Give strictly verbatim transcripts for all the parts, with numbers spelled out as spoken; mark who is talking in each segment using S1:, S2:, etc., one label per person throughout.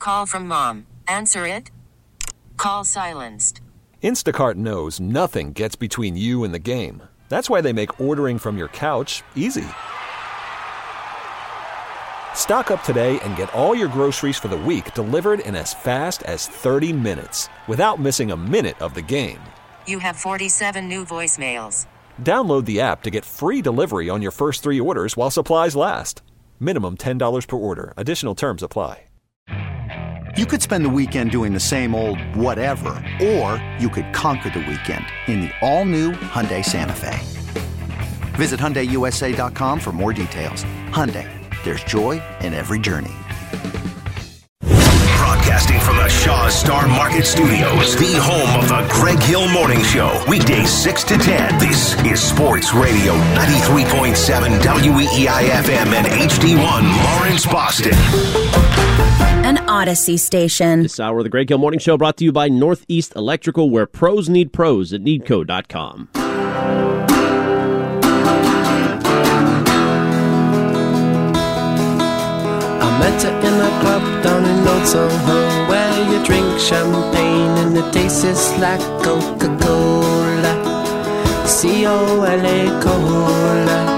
S1: call from mom. Answer it. Call silenced.
S2: Instacart knows nothing gets between you and the game. That's why they make ordering from your couch easy. Stock up today and get all your groceries for the week delivered in as fast as thirty minutes without missing a minute of the game.
S1: You have forty-seven new voicemails.
S2: Download the app to get free delivery on your first three orders while supplies last. Minimum ten dollars per order. Additional terms apply.
S3: You could spend the weekend doing the same old whatever, or you could conquer the weekend in the all-new Hyundai Santa Fe. Visit Hyundai U S A dot com for more details. Hyundai, there's joy in every journey.
S4: Broadcasting from the Shaw Star Market Studios, the home of the Greg Hill Morning Show, weekdays six to ten. This is Sports Radio ninety-three point seven W E E I F M and H D one Lawrence, Boston.
S5: An Odyssey station.
S6: This hour of the Greg Hill Morning Show brought to you by Northeast Electrical, where pros need pros at needco dot com.
S7: I met her in a club down in Old Soho, where you drink champagne and it tastes like Coca-Cola, C O L A Cola.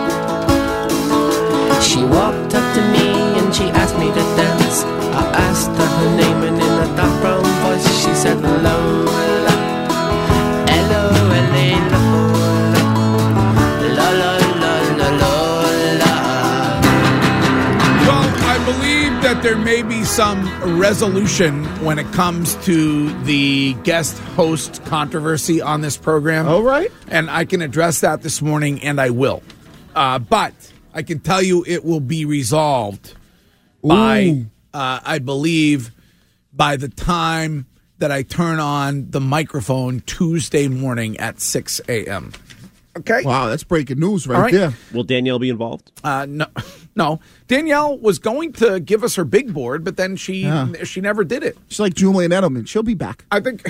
S7: She walked up to me and she asked me to dance. I asked her her name and in a dark brown voice she said Lola, L O L A Lola, Lola, Lola, Lola.
S8: Well, I believe that there may be some resolution when it comes to the guest host controversy on this program.
S9: Oh, right.
S8: And I can address that this morning, and I will. Uh, but I can tell you it will be resolved Ooh. by, uh, I believe, by the time that I turn on the microphone Tuesday morning at six a.m. Okay?
S9: Wow, that's breaking news right,
S8: right.
S9: there.
S6: Will Danielle be involved?
S8: Uh, no, no. Danielle was going to give us her big board, but then she yeah. she never did it.
S9: She's like Julian Edelman. She'll be back.
S8: I think...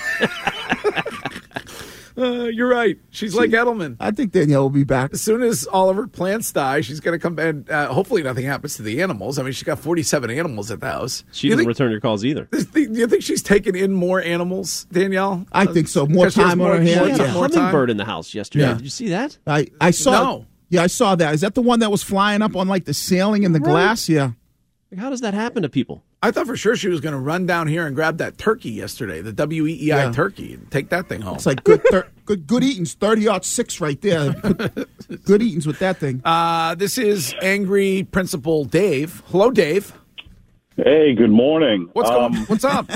S8: Uh, you're right. She's she, like Edelman.
S9: I think Danielle will be back.
S8: As soon as all of her plants die, she's going to come back. And, uh, hopefully nothing happens to the animals. I mean, she's got forty-seven animals at the house.
S6: She doesn't return your calls either.
S8: Do you think she's taken in more animals, Danielle?
S9: I think so. More time on her hands.
S6: She had
S9: yeah.
S6: a hummingbird in the house yesterday. Yeah. Did you see that?
S9: I, I saw
S8: No.
S9: Yeah, I saw that. Is that the one that was flying up on like the ceiling in the right. glass? Yeah.
S6: Like, how does that happen to people?
S8: I thought for sure she was going to run down here and grab that turkey yesterday, the W E E I
S9: yeah.
S8: turkey, and take that thing home.
S9: It's like good thir- good good eatings, thirty ought six right there. Good, good eatings with that thing.
S8: Uh, this is Angry Principal Dave. Hello, Dave.
S10: Hey, good morning.
S8: What's
S10: um,
S8: going? What's up?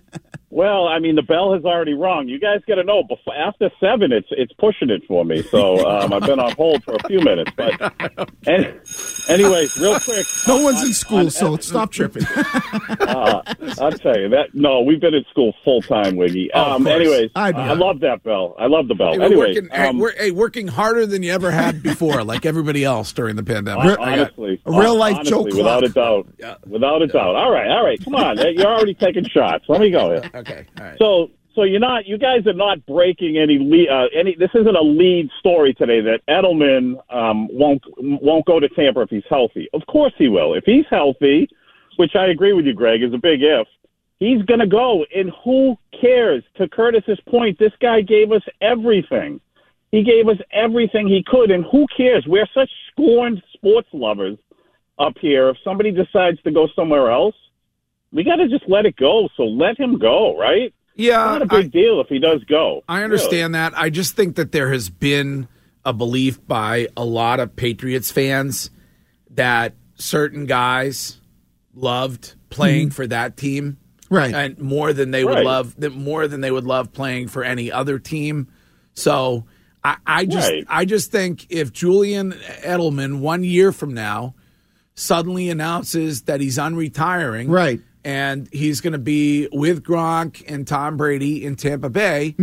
S10: Well, I mean, the bell has already rung. You guys got to know, before after seven, it's it's pushing it for me. So um, I've been on hold for a few minutes. But and, anyway, real quick.
S9: No
S10: uh,
S9: one's in
S10: on,
S9: school,
S10: on,
S9: so stop tripping.
S10: uh, I'll tell you that. No, we've been in school full time, Wiggy. Um,
S8: oh,
S10: anyways,
S9: I,
S10: uh, I love that bell. I love the bell.
S8: Hey,
S10: anyway,
S8: working,
S10: um,
S8: we're, hey, working harder than you ever had before, like everybody else during the pandemic.
S10: honestly,
S9: a real life
S10: honestly,
S9: joke
S10: without
S9: clock.
S10: a doubt.
S8: Yeah.
S10: Without a
S8: Yeah.
S10: doubt. All right, all right. Come on, you're already taking shots. Let me go here.
S8: Okay, all right.
S10: So, so you're not, you guys are not breaking any lead, uh, any. This isn't a lead story today that Edelman um, won't won't go to Tampa if he's healthy. Of course he will. If he's healthy, which I agree with you, Greg, is a big if. He's going to go, and who cares? To Curtis's point, this guy gave us everything. He gave us everything he could, and who cares? We're such scorned sports lovers up here. If somebody decides to go somewhere else, we got to just let it go. So let him go, right?
S8: Yeah,
S10: it's not a big I, deal if he does go.
S8: I understand really. that. I just think that there has been a belief by a lot of Patriots fans that certain guys loved playing mm. for that team,
S9: right?
S8: And more than they
S10: right.
S8: would love, more than they would love playing for any other team. So I, I just,
S10: right.
S8: I just think if Julian Edelman one year from now suddenly announces that he's unretiring,
S9: right.
S8: and he's going to be with Gronk and Tom Brady in Tampa Bay,
S9: mm-hmm.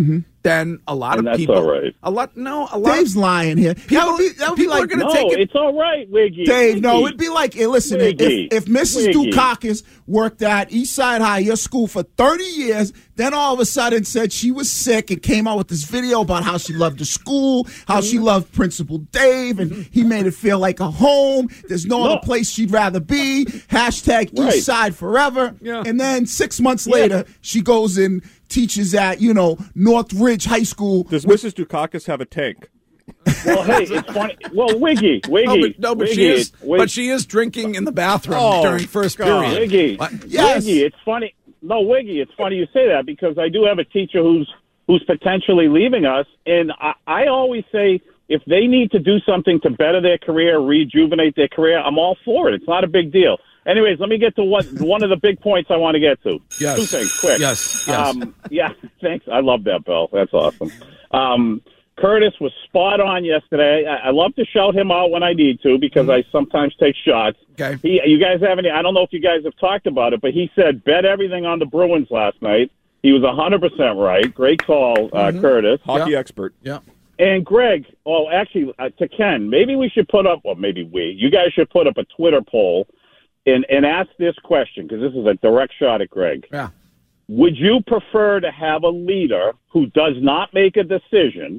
S8: then a lot
S10: And
S8: of
S10: that's
S8: people.
S10: all right.
S8: A lot. No, a lot.
S9: Dave's
S8: of,
S9: lying here.
S8: People,
S9: that would be, that would be
S8: people
S9: like
S8: are going to
S10: No,
S8: take it.
S10: it's all right, Wiggy.
S9: Dave, no,
S10: Wiggy.
S9: it'd be like, hey, listen, if,
S10: Wiggy.
S9: if Missus
S10: Wiggy.
S9: Dukakis worked at Eastside High, your school, for thirty years, then all of a sudden said she was sick and came out with this video about how she loved the school, how she loved Principal Dave, and he made it feel like a home. There's no,
S10: No.
S9: other place she'd rather be. Hashtag
S10: Right.
S9: Eastside forever.
S8: Yeah.
S9: And then six months
S10: Yeah.
S9: later, she goes and teaches at, you know, North Ridge High School.
S11: Does Missus Dukakis have a tank?
S10: Well, hey, it's funny. Well, Wiggy, Wiggy,
S8: No, but, no, but
S10: Wiggy,
S8: she is.
S10: Wiggy.
S8: But she is drinking in the bathroom
S11: Oh,
S8: during first
S11: God.
S8: period.
S10: Wiggy,
S8: What?
S9: Yes.
S10: Wiggy, it's funny. No, Wiggy, it's funny you say that because I do have a teacher who's who's potentially leaving us, and I, I always say if they need to do something to better their career, rejuvenate their career, I'm all for it. It's not a big deal. Anyways, let me get to one one of the big points I want to get to.
S8: Yes.
S10: Two things, quick.
S8: Yes, yes.
S10: Um, yeah, thanks. I love that, Bill. That's awesome. Um, Curtis was spot on yesterday. I, I love to shout him out when I need to because I sometimes take shots.
S8: Okay.
S10: He, you guys have any? I don't know if you guys have talked about it, but he said bet everything on the Bruins last night. He was one hundred percent right. Great call, uh, Curtis.
S11: Hockey
S8: Yeah.
S11: expert.
S8: Yeah.
S10: And Greg, oh, actually, uh, to Ken, maybe we should put up, well, maybe we, you guys should put up a Twitter poll and, and ask this question because this is a direct shot at Greg.
S8: Yeah.
S10: Would you prefer to have a leader who does not make a decision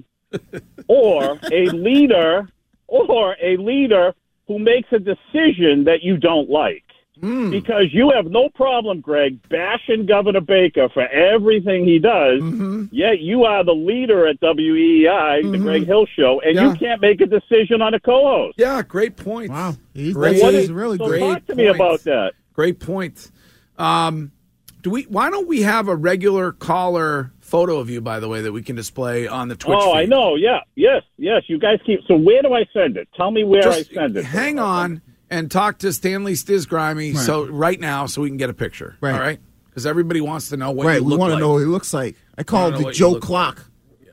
S10: or a leader or a leader who makes a decision that you don't like?
S8: Mm.
S10: Because you have no problem, Greg, bashing Governor Baker for everything he does,
S8: Mm-hmm.
S10: yet you are the leader at W E E I, the Greg Hill Show, and
S8: Yeah.
S10: you can't make a decision on a co-host.
S8: Yeah. Great point.
S9: Wow. He's,
S8: Great.
S9: that's,
S10: What
S9: he's
S10: is-
S9: really
S10: so
S9: great.
S10: talk to me
S8: point.
S10: about that.
S8: Great point. Um, do we? Why don't we have a regular caller photo of you, by the way, that we can display on the Twitch
S10: Oh,
S8: feed?
S10: I know. Yeah. Yes. Yes. You guys keep. So where do I send it? Tell me where
S8: Just
S10: I send it.
S8: hang on and talk to Stanley Stisgrimy
S9: Right.
S8: so right now so we can get a picture.
S9: Right.
S8: All right? Because everybody wants to know what
S9: Right,
S8: you
S9: we
S8: look
S9: want to
S8: like.
S9: know what he looks like. I call
S8: Wanna
S9: it
S8: know
S9: the
S8: what you
S9: Joe
S8: look
S9: Clock.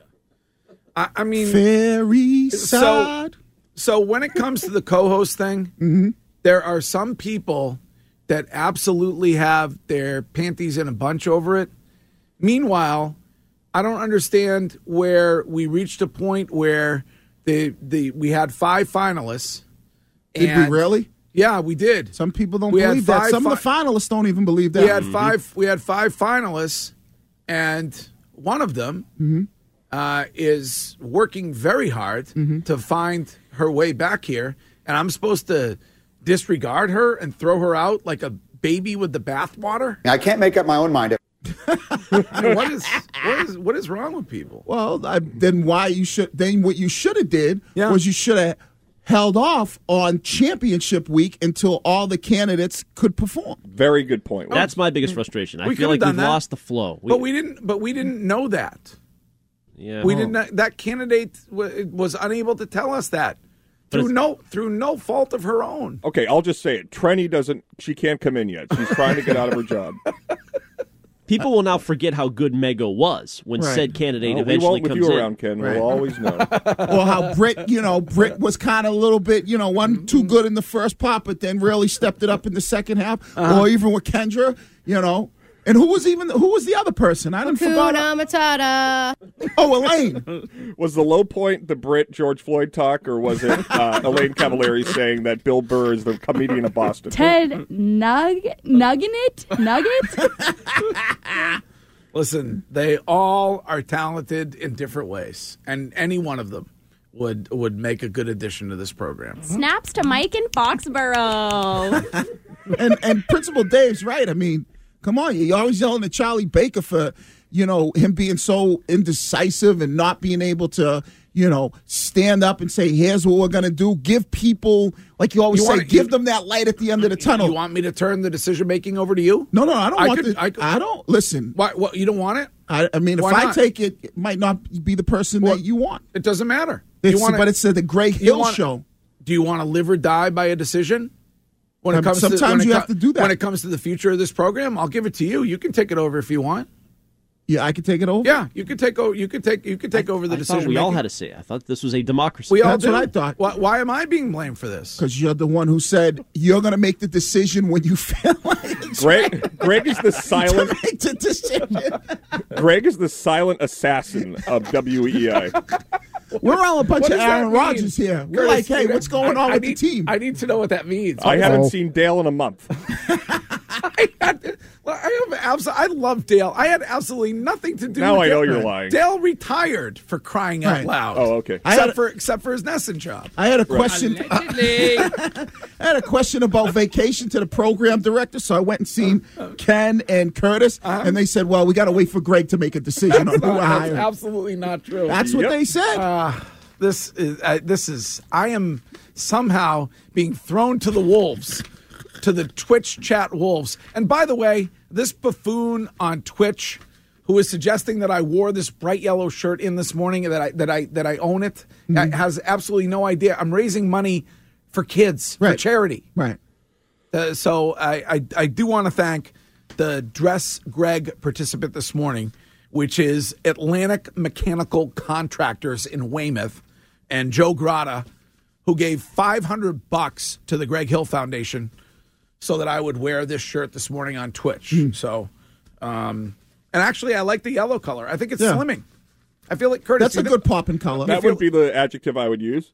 S8: I, I mean,
S9: Fairy
S8: So-
S9: side.
S8: so when it comes to the co-host thing,
S9: Mm-hmm.
S8: there are some people that absolutely have their panties in a bunch over it. Meanwhile, I don't understand where we reached a point where the the we had five finalists.
S9: Did
S8: and-
S9: we really?
S8: Yeah, we did.
S9: Some people don't
S8: We had
S9: believe that.
S8: five
S9: Some of the
S8: fi-
S9: finalists don't even believe that.
S8: We had five. We had five finalists, and one of them
S9: Mm-hmm.
S8: uh, is working very hard
S9: Mm-hmm.
S8: to find her way back here. And I'm supposed to disregard her and throw her out like a baby with the bathwater.
S12: I can't make up my own mind.
S8: I mean, what is what is what is wrong with people?
S9: Well, I, then why you should? Then what you should have did
S8: Yeah.
S9: was you should have held off on championship week until all the candidates could perform.
S11: Very good point.
S6: That's my biggest frustration. I
S8: We
S6: feel
S8: could've
S6: like
S8: done
S6: we've
S8: that.
S6: lost the flow.
S8: But we didn't. But we didn't know that.
S6: yeah.
S8: We didn't. know- That candidate w- was unable to tell us that through
S6: it's-
S8: no through no fault of her own.
S11: Okay, I'll just say it. Trenny doesn't. She can't come in yet. She's trying to get out of her job.
S6: People will now forget how good Mego was when
S9: Right.
S6: said candidate
S11: Well, we
S6: eventually
S11: won't with
S6: comes
S11: you
S6: in.
S11: around, Ken.
S9: Right.
S11: We'll always know.
S9: Or how Britt, you know, Britt was kind of a little bit, you know, one too good in the first part, but then really stepped it up in the second half. Or even with Kendra, you know. And who was even who was the other person? I didn't forget.
S13: Hakuna Matata.
S9: Oh, Elaine.
S11: Was the low point the Brit George Floyd talk, or was it uh, Elaine Cavalieri saying that Bill Burr is the comedian of Boston?
S13: Ted Nug Nugget Nugget.
S8: Listen, they all are talented in different ways, and any one of them would would make a good addition to this program.
S13: Snaps to Mike in Foxborough.
S9: and and Principal Dave's right. I mean, come on, you're always yelling at Charlie Baker for, you know, him being so indecisive and not being able to, you know, stand up and say, here's what we're going to do. Give people, like you always
S8: You
S9: say,
S8: wanna-
S9: give
S8: you-
S9: them that light at the end of the tunnel.
S8: You want me to turn the decision making over to you?
S9: no, no, I don't
S8: I
S9: want
S8: could-
S9: the,
S8: I
S9: I,
S8: could-
S9: don't, listen,
S8: Why? What? You don't want it?
S9: I, I mean, if
S8: Why
S9: I
S8: not?
S9: take it, it might not be the person
S8: Well,
S9: that you want.
S8: It doesn't matter.
S9: It's,
S8: you want
S9: but it's uh, the Greg
S8: you
S9: Hill
S8: wanna-
S9: show.
S8: Do you want to live or die by a decision? When it
S9: Um,
S8: comes to,
S9: sometimes
S8: when it
S9: you
S8: co-
S9: have to do that.
S8: When it comes to the future of this program, I'll give it to you. You can take it over if you want.
S9: Yeah, I could take it over.
S8: Yeah, you could take over. You could take. You could take over the
S6: I
S8: decision.
S6: thought we all
S8: making.
S6: had a say. I thought this was a democracy.
S8: We all
S9: That's
S8: do.
S9: what I thought.
S8: Why, why am I being blamed for this?
S9: Because you're the one who said you're going to make the decision when you feel like it's
S11: Greg,
S9: right
S11: Greg is the silent.
S9: to make the decision.
S11: Greg is the silent assassin of W E I.
S9: We're all a bunch
S8: What
S9: of
S8: does that
S9: Aaron
S8: mean?
S9: Rodgers here. We're
S8: Curtis,
S9: like, hey, what's going on
S8: I
S9: with
S8: need,
S9: the team?
S8: I need to know what that means.
S11: I haven't seen Dale in a month.
S8: I, had, well, I have abs- I love Dale. I had absolutely nothing to do.
S11: Now
S8: with
S11: I know
S8: Dale.
S11: you're lying.
S8: Dale retired for crying out
S9: Right.
S8: loud.
S11: Oh, okay.
S9: I
S8: Except
S9: had a-
S8: for except for his Nesson job.
S9: I had a question.
S8: Allegedly.
S9: I had a question about vacation to the program director, so I went and seen Ken and Curtis,
S8: Uh-huh.
S9: and they said, "Well, we got to wait for Greg to make a decision on who we're
S8: That's
S9: hiring."
S8: absolutely not true.
S9: That's what
S11: Yep.
S9: they said.
S8: Uh, this is uh, this is. I am somehow being thrown to the wolves, to the Twitch chat wolves. And by the way, this buffoon on Twitch, who is suggesting that I wore this bright yellow shirt in this morning, that I that I that I own it,
S9: Mm-hmm.
S8: has absolutely no idea. I'm raising money for kids, for
S9: Right.
S8: charity.
S9: Right.
S8: Uh, so I, I, I do want to thank the Dress Greg participant this morning, which is Atlantic Mechanical Contractors in Weymouth, and Joe Grata, who gave five hundred bucks to the Greg Hill Foundation so that I would wear this shirt this morning on Twitch.
S9: Mm.
S8: So, um, and actually, I like the yellow color. I think it's
S9: Yeah.
S8: slimming. I feel like Curtis.
S9: That's a good popping color.
S11: That would be the adjective I would use.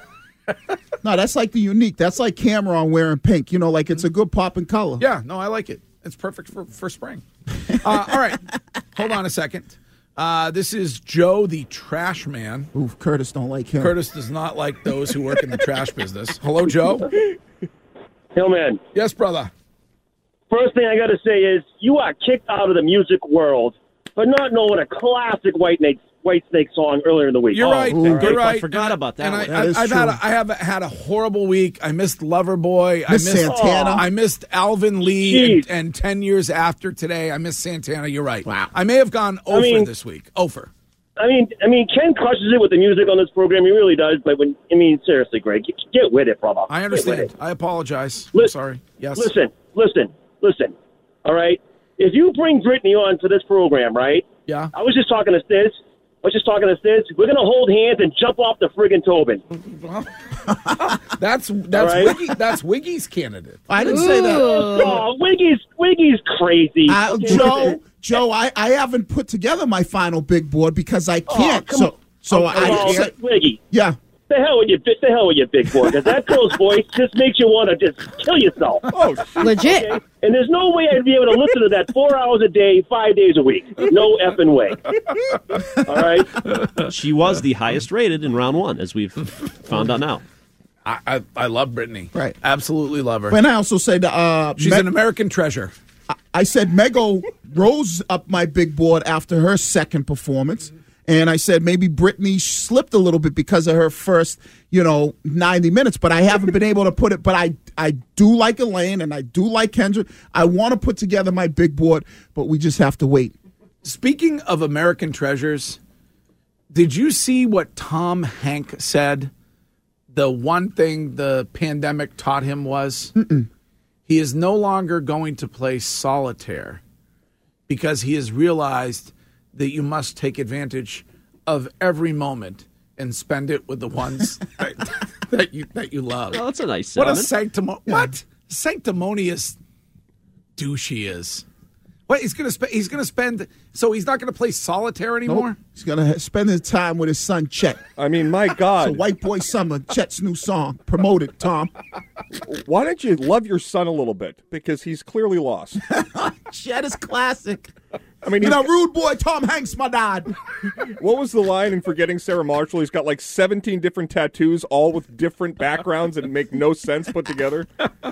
S9: No, that's like the unique. That's like Cameron wearing pink. You know, like it's a good popping color.
S8: Yeah, no, I like it. It's perfect for, for spring. Uh, all right, hold on a second. Uh, this is Joe, the trash man.
S9: Ooh, Curtis don't like him.
S8: Curtis does not like those who work in the trash business. Hello, Joe.
S12: Hillman.
S8: Yes, brother.
S12: First thing I got to say is you are kicked out of the music world for not knowing a classic White Snake, White Snake song earlier in the week.
S8: You're
S12: Oh,
S8: right.
S12: all
S8: You're
S12: right.
S8: right.
S6: I forgot about that
S8: And I,
S6: one.
S9: That is
S8: I, I've had
S9: true.
S8: a, I have had a horrible week. I missed Loverboy. I
S9: Miss
S8: missed
S9: Santana.
S8: I missed Alvin Lee. And,
S12: Jeez.
S8: and ten years after today, I missed Santana. You're right.
S9: Wow.
S8: I may have gone over
S12: mean-
S8: this week. Over.
S12: I mean, I mean, Ken crushes it with the music on this program. He really does. But when I mean, seriously, Greg, get, get with it, brother.
S8: I
S12: Get with
S8: understand.
S12: it.
S8: I apologize. I'm
S12: Li-
S8: sorry. Yes.
S12: Listen, listen, listen. All right. If you bring Brittany on to this program, right?
S8: Yeah.
S12: I was just talking to Stiz. I was just talking to Stiz. We're gonna hold hands and jump off the friggin' Tobin.
S8: That's that's
S12: All right.
S8: Wiggy, that's Wiggy's candidate.
S9: I didn't say that.
S12: Oh, Wiggy's Wiggy's crazy.
S9: Uh,
S12: Okay,
S9: Joe,
S12: listen.
S9: Joe, I, I haven't put together my final big board because I can't.
S12: come
S9: so,
S12: on.
S9: so
S12: Oh,
S9: I didn't
S12: oh,
S9: say.
S12: Wiggy.
S9: Yeah.
S12: The hell with your the hell with your big boy, because that girl's voice just makes you want to just kill yourself.
S11: Oh,
S13: Legit.
S12: Okay? And there's no way I'd be able to listen to that four hours a day, five days a week. No effing way. All right.
S6: She was the highest rated in round one, as we've found out now.
S8: I, I I love Brittany.
S9: Right.
S8: Absolutely love her.
S9: And I also said, uh,
S8: She's
S9: Me-
S8: an American treasure.
S9: I said Mego rose up my big board after her second performance. And I said maybe Brittany slipped a little bit because of her first, you know, ninety minutes. But I haven't been able to put it. But I, I do like Elaine and I do like Kendra. I want to put together my big board, but we just have to wait.
S8: Speaking of American treasures, did you see what Tom Hank said? The one thing the pandemic taught him was
S9: Mm-mm.
S8: he is no longer going to play solitaire because he has realized that you must take advantage of every moment and spend it with the ones that, that you that you love.
S6: Well, that's a nice
S8: What a
S6: sentiment.
S8: sanctimo- what sanctimonious douche he is. What he's gonna spend? He's gonna spend. So he's not gonna play solitaire anymore.
S9: Nope. He's going to spend his time with his son, Chet.
S11: I mean, my God.
S9: So White Boy Summer, Chet's new song. Promote it, Tom.
S11: Why don't you love your son a little bit? Because he's clearly lost.
S9: Chet is classic.
S11: I mean,
S9: You
S11: he's-
S9: know, rude boy Tom Hanks, my dad.
S11: what was the line in Forgetting Sarah Marshall? He's got like seventeen different tattoos, all with different backgrounds and make no sense put together.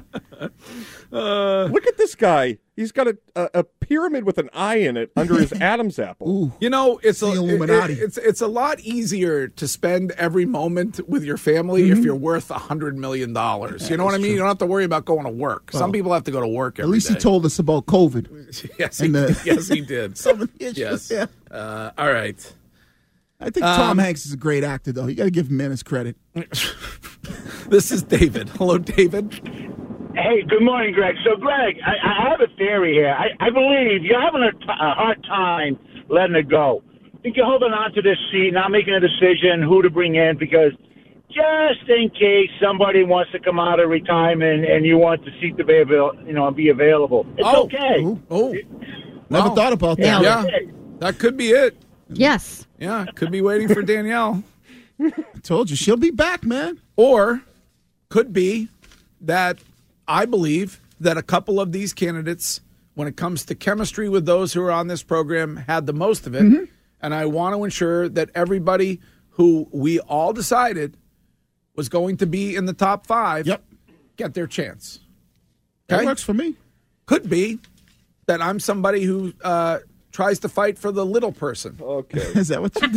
S11: Uh, Look at this guy. He's got a, a, a pyramid with an eye in it under his Adam's apple.
S9: Ooh.
S8: You know, it's
S9: The
S8: a,
S9: Illuminati.
S8: it- it's it's a lot easier to spend every moment with your family
S9: Mm-hmm.
S8: if you're worth a hundred million dollars. You know what I mean? You don't have to worry about going to work. Some
S9: Well,
S8: people have to go to work.
S9: At
S8: Every
S9: least he
S8: day.
S9: told us about COVID.
S8: Yes, he,
S9: and the-
S8: yes, he did.
S9: Some of the issues,
S8: Yes.
S9: yeah.
S8: Uh, all right.
S9: I think Tom
S8: Um,
S9: Hanks is a great actor, though. You got to give him man his credit.
S8: This is David. Hello, David.
S14: Hey, good morning, Greg. So, Greg, I, I have a theory here. I, I believe you're having a, t- a hard time letting it go. I think you're holding on to this seat, not making a decision who to bring in, because just in case somebody wants to come out of retirement and you want the seat to be avail- you know, be available. It's
S8: Oh.
S14: okay.
S9: Ooh.
S8: Oh,
S9: Never
S8: Wow.
S9: thought about that.
S13: Yeah.
S8: yeah, that could be it.
S13: Yes.
S8: Yeah, could be waiting for Danielle.
S9: I told you she'll be back, man.
S8: Or could be that I believe that a couple of these candidates, when it comes to chemistry with those who are on this program, had the most of it.
S9: Mm-hmm.
S8: And I want to ensure that everybody who we all decided was going to be in the top five
S9: Yep.
S8: get their chance.
S9: That
S8: Okay?
S9: works for me.
S8: Could be that I'm somebody who uh, tries to fight for the little person.
S11: Okay.
S9: Is that what you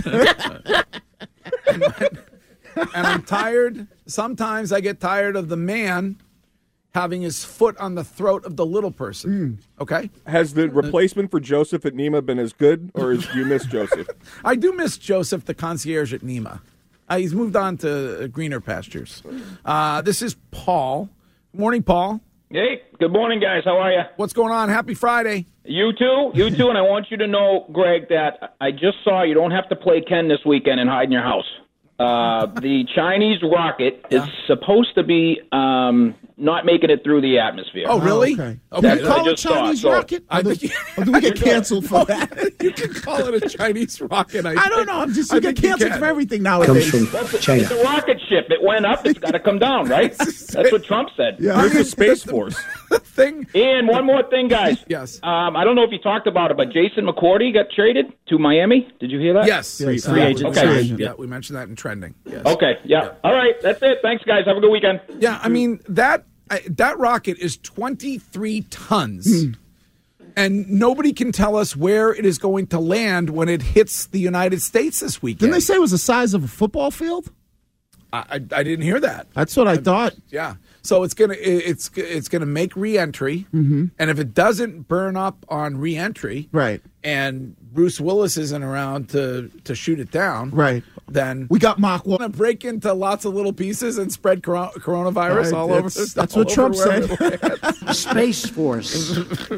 S9: did?
S8: And I'm tired. Sometimes I get tired of the man having his foot on the throat of the little person. Okay?
S11: Has the replacement for Joseph at Nima been as good, or is, do you miss Joseph?
S8: I do miss Joseph, the concierge at Nima. Uh, he's moved on to uh, greener pastures. Uh, this is Paul. Good morning, Paul.
S15: Hey, good morning, guys. How are you?
S8: What's going on? Happy Friday.
S15: You too. You too. And I want you to know, Greg, that I just saw you don't have to play Ken this weekend and hide in your house. Uh, the Chinese rocket is supposed to be um, not making it through the atmosphere.
S8: Oh, really?
S9: Okay.
S8: Okay.
S9: They call
S15: I
S9: it
S15: just saw it,
S9: Chinese
S15: so-
S9: rocket?
S8: I
S9: Or do,
S8: think-
S9: or do we get canceled for that?
S8: You can call it a Chinese rocket. I,
S9: I don't know. I'm just you
S8: I
S9: get
S8: think you
S9: canceled
S8: can.
S9: for everything nowadays.
S15: That's a, it's a rocket ship. It went up. It's got to come down, right? That's what Trump said.
S9: Yeah.
S11: Where's the Space Force?
S8: Thing.
S15: And one more thing, guys.
S8: Yes.
S15: Um, I don't know if you talked about it, but Jason McCourty got traded to Miami. Did you hear that?
S8: Yes.
S9: Free-
S8: Uh,
S9: free
S6: agent
S8: we
S15: signed.
S8: mentioned-
S6: Yeah.
S8: Yeah, we mentioned that in trending. Yes.
S15: Okay. Yeah. All right. That's it. Thanks, guys. Have a good weekend.
S8: Yeah, I mean that I, that rocket is twenty-three tons, and nobody can tell us where it is going to land when it hits the United States this weekend.
S9: Didn't they say it was the size of a football field?
S8: I, I, I didn't hear that.
S9: That's what I thought.
S8: Yeah, so it's gonna it- it's it's gonna make reentry, and if it doesn't burn up on reentry,
S9: Right.
S8: and Bruce Willis isn't around to to shoot it down,
S9: Right.
S8: then
S9: We got Mark
S8: want
S9: Wahlberg.
S8: to break into lots of little pieces and spread coro- coronavirus
S9: Right,
S8: all over.
S9: that's- that's
S8: all
S9: what Trump
S8: over wherever
S9: said.
S8: it lands.
S16: Space Force.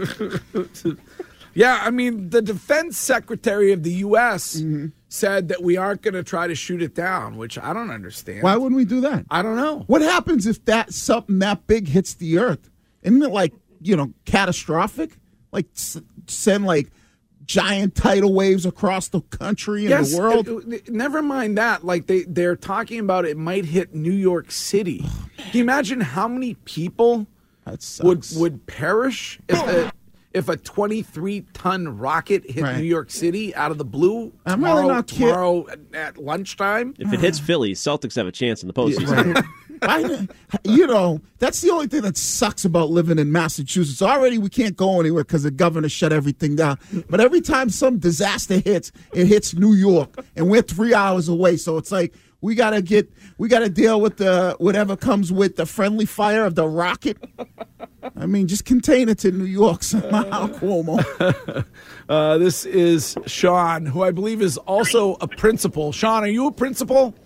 S8: Yeah, I mean, the defense secretary of the U S said that we aren't going to try to shoot it down, which I don't understand.
S9: Why wouldn't we do that?
S8: I don't know.
S9: What happens if that something that big hits the earth? Isn't it like, you know, catastrophic? Like s- send like giant tidal waves across the country and
S8: Yes,
S9: the world?
S8: uh, uh, never mind that. Like they, they're talking about it might hit New York City.
S9: Oh,
S8: Can you imagine how many people
S9: that
S8: would
S9: sucks.
S8: would perish if a, if a twenty-three ton rocket hit
S9: Right.
S8: New York City out of the blue
S9: I'm
S8: tomorrow,
S9: really not kid-
S8: tomorrow at, at lunchtime?
S6: If it hits Philly, Celtics have a chance in the postseason.
S9: Right. I, you know, that's the only thing that sucks about living in Massachusetts. Already we can't go anywhere because the governor shut everything down. But every time some disaster hits, it hits New York, and we're three hours away. So it's like we gotta get, we gotta deal with the whatever comes with the friendly fire of the rocket. I mean, just contain it to New York somehow, Cuomo.
S8: Uh, this is Sean, who I believe is also a principal. Sean, are you a principal?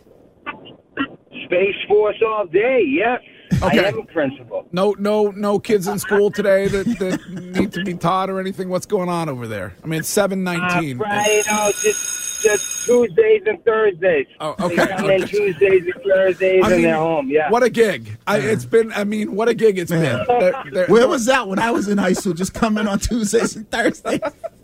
S17: Space Force all day, yes.
S8: Okay.
S17: I am a principal.
S8: No, no, no kids in school today that, that need to be taught or anything. What's going on over there? I mean, it's seven nineteen.
S17: Uh, Friday, no, just, just Tuesdays and Thursdays.
S8: Oh, okay.
S17: They come in Tuesdays and Thursdays
S8: I mean,
S17: and they're home, yeah.
S8: What a gig! I, it's been. I mean, what a gig it's been. They're- they're-
S9: Where was that when I was in high school? Just coming on Tuesdays and Thursdays.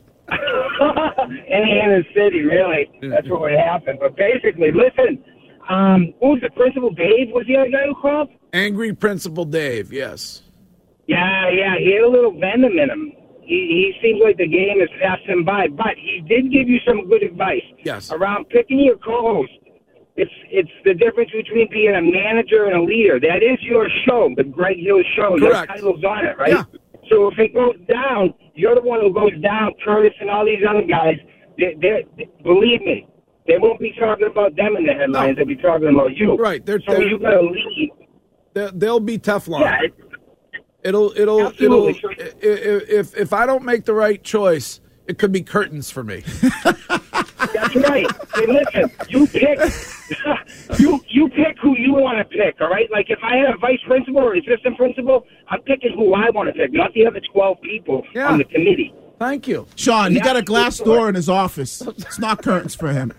S17: Any inner city, really. That's what would happen. But basically, listen, um, who was the principal? Dave was the other guy who called?
S8: Angry Principal Dave. Yes.
S17: Yeah, yeah, he had a little venom in him. He, he seems like the game is passing by, but he did give you some good advice.
S8: Yes.
S17: Around picking your co-host. It's it's the difference between being a manager and a leader. That is your show, the Greg Hill Show.
S8: Correct.
S17: Your title's on it, right?
S8: Yeah.
S17: So if it goes down, you're the one who goes down. Curtis and all these other guys, they, they're, they, believe me, they won't be talking about them in the headlines. They'll be talking about you.
S8: Right. They're,
S17: So
S8: they're,
S17: you got to lead.
S8: they're- they'll be Teflon.
S17: Yeah, it-
S8: It'll. It'll.
S17: Absolutely.
S8: It'll. i- i- If if I don't make the right choice, it could be curtains for me.
S17: That's That's right. Hey, listen, you pick, you you pick who you want to pick. All right. Like if I had a vice principal or assistant principal, I'm picking who I want to pick, not the other twelve people
S8: Yeah.
S17: on the committee.
S8: Thank you.
S9: Sean, he got a glass door in his office. It's not curtains for him.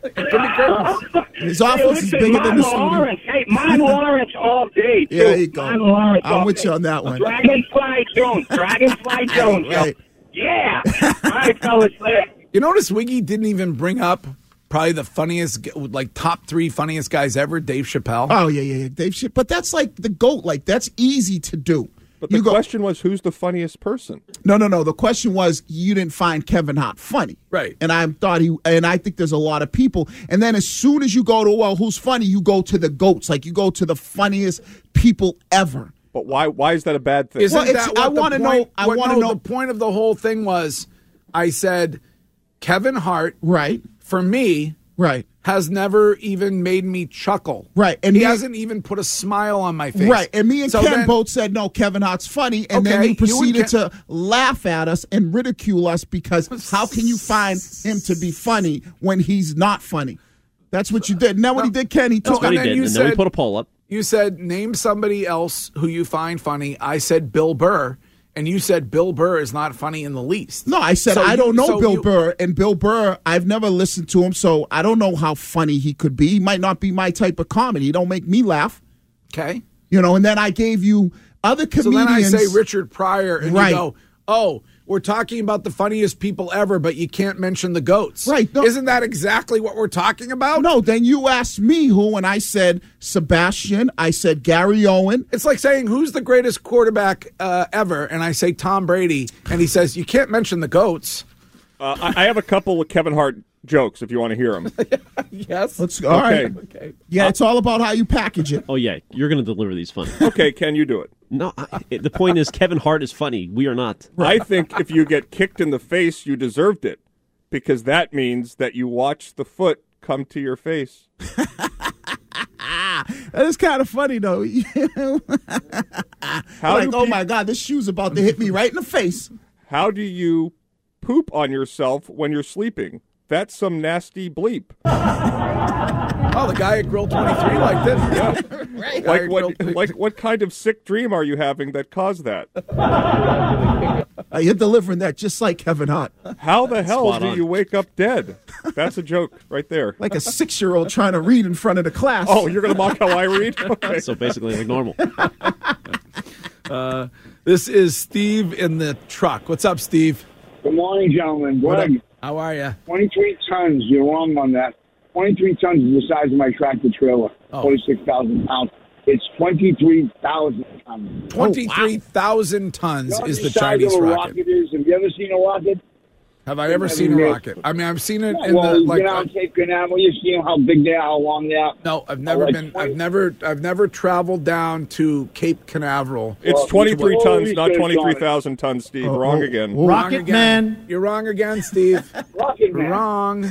S9: His office is
S17: Hey, listen,
S9: bigger than the
S17: Martin
S9: studio.
S17: Lawrence. Hey, Martin Lawrence all day. Too.
S9: Yeah, there you go.
S17: Martin Lawrence
S9: I'm
S17: all
S9: with
S17: day.
S9: you on that one.
S17: Dragonfly Jones. Dragonfly Jones. yo.
S9: Right.
S17: Yeah. All right, fellas. Later.
S8: You notice Wiggy didn't even bring up probably the funniest, like top three funniest guys ever, Dave Chappelle.
S9: Oh, yeah, yeah, yeah. Dave shit. But that's like the GOAT. Like, that's easy to do.
S11: But the
S9: You go-
S11: question was, who's the funniest person?
S9: No, no, no. The question was, you didn't find Kevin Hart funny.
S8: Right.
S9: And I thought he, and I think there's a lot of people. And then as soon as you go to, well, who's funny, you go to the GOATs. Like, you go to the funniest people ever.
S11: But why? Why is that a bad thing?
S8: Isn't
S9: Well, it's-
S8: that what
S9: I
S8: the
S9: wanna know-
S8: point-
S9: I
S8: what-
S9: wanna
S8: no,
S9: know-
S8: The point of the whole thing was, I said, Kevin Hart,
S9: Right.
S8: for me,
S9: Right.
S8: has never even made me chuckle.
S9: Right. And
S8: he
S9: me-
S8: hasn't even put a smile on my face.
S9: Right. And me and
S8: So
S9: Ken
S8: then-
S9: both said, no, Kevin Hart's funny. And then
S8: Okay,
S9: he
S8: you and
S9: proceeded
S8: Ken-
S9: to laugh at us and ridicule us because how can you find him to be funny when he's not funny? That's what you did. Isn't that what he did, Ken? He
S8: No,
S9: took
S6: What he
S8: and then
S6: did,
S8: you
S6: and then we
S8: said-
S6: put a poll up.
S8: You said, name somebody else who you find funny. I said Bill Burr, and you said Bill Burr is not funny in the least.
S9: No, I said
S8: So
S9: I
S8: you-
S9: don't know
S8: so
S9: Bill
S8: you-
S9: Burr, and Bill Burr, I've never listened to him, so I don't know how funny he could be. He might not be my type of comedy. He don't make me laugh,
S8: Okay.
S9: you know. And then I gave you other
S8: So
S9: comedians.
S8: then I say Richard Pryor, and
S9: Right.
S8: you go, oh, we're talking about the funniest people ever, but you can't mention the GOATs.
S9: Right. No.
S8: Isn't that exactly what we're talking about?
S9: No, then you asked me who, and I said Sebastian. I said Gary Owen.
S8: It's like saying, who's the greatest quarterback uh, ever? And I say Tom Brady, and he says, you can't mention the GOATs.
S11: Uh, I, I have a couple of Kevin Hart jokes if you want to hear them.
S8: Yes.
S9: Let's go. All right.
S8: Okay.
S9: Yeah, it's all about how you package it.
S6: Oh, yeah, you're going to deliver these funny.
S11: Okay, can you do it?
S6: No, I, the point is Kevin Hart is funny. We are not.
S11: I think if you get kicked in the face, you deserved it, because that means that you watched the foot come to your face.
S9: That is kind of funny, though.
S11: How
S9: like,
S11: do
S9: oh
S11: peop-
S9: my God, this shoe's about to hit me right in the face.
S11: How do you poop on yourself when you're sleeping? That's some nasty bleep.
S8: Oh, the guy at Grill twenty-three liked it.
S11: Yeah.
S8: Right.
S11: Like what? Like what kind of sick dream are you having that caused that?
S9: Uh, you're delivering that just like Kevin Hart.
S11: How the hell
S6: Spot
S11: do
S6: on.
S11: you wake up dead? That's a joke right there.
S9: Like a six-year-old trying to read in front of the class.
S11: Oh, you're gonna mock how I read? Okay.
S6: So basically like normal.
S8: Uh, this is Steve in the truck. What's up, Steve?
S16: Good morning, gentlemen.
S8: What up?
S16: Greg,
S8: How are you?
S16: twenty-three tons. You're wrong on that. twenty-three tons is the size of my tractor trailer.
S8: Oh.
S16: forty-six thousand pounds. It's twenty-three thousand tons.
S8: Twenty-three thousand tons
S16: You know
S8: is
S16: what
S8: the
S16: size
S8: Chinese
S16: of a
S8: rocket.
S16: rocket is? Have you ever seen a rocket?
S8: Have I ever
S16: I've
S8: seen a
S16: never-
S8: rocket? I mean, I've seen it in
S16: well,
S8: the
S16: you
S8: like.
S16: get on Cape Canaveral, you see how big they are, how long they are.
S8: No, I've never
S16: like
S8: been.
S16: twenty
S8: I've never. I've never traveled down to Cape Canaveral.
S11: It's
S16: Well,
S11: twenty-three
S16: well,
S11: tons,
S16: research
S11: not
S16: on
S11: twenty-three
S16: it.
S11: thousand tons, Steve.
S9: Oh,
S11: Wrong
S9: oh,
S11: again.
S8: Wrong
S9: Rocket
S8: again.
S9: Man.
S8: You're wrong again, Steve.
S16: Rocket man.
S8: Wrong.